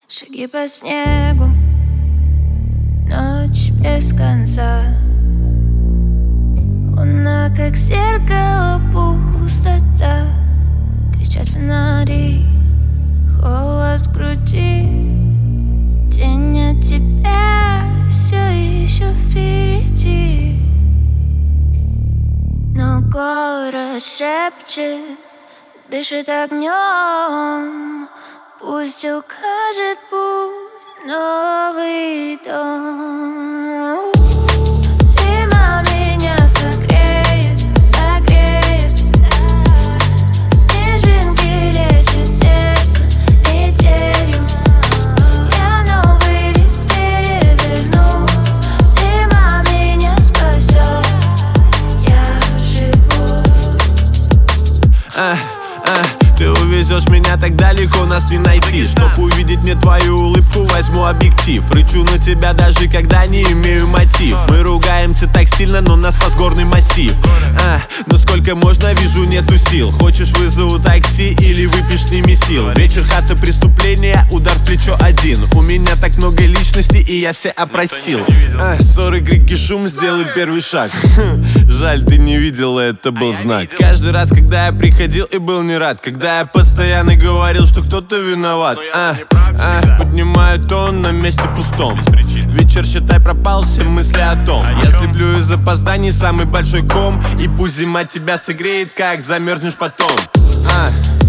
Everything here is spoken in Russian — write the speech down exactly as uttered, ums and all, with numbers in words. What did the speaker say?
Шаги по снегу, ночь без конца. Луна, как зеркало, пустота. Кричат фонари, холод в груди. Тень от тебя все еще впереди. Но город шепчет, дышит огнем. Пусть укажет путь, новый дом. Зима меня согреет, согреет. Снежинки лечат сердце метелью. Я новый лист переверну. Зима меня спасет, я живу. а, а. Ты увезешь меня так далеко, нас не найти. Чтоб увидеть мне твою улыбку, возьму объектив. Рычу на тебя даже когда не имею мотив. Мы ругаемся так сильно, но нас спас горный массив. а, Но сколько можно, вижу, нету сил. Хочешь, вызову такси или выпьешь, сними сил. Вечер, хата, преступления, удар в плечо один. У меня так много личностей, и я все опросил. а, Ссоры, крики, шум, сделай первый шаг. Жаль, ты не видела, это был знак. Каждый раз, когда я приходил и был не рад, когда я постоянно говорил, что кто-то виноват. а, а, Поднимаю тон на месте пустом. Вечер, считай, пропал, все мысли о том. Я слеплю из опозданий самый большой ком. И пусть зима тебя согреет, как замерзнешь потом. а,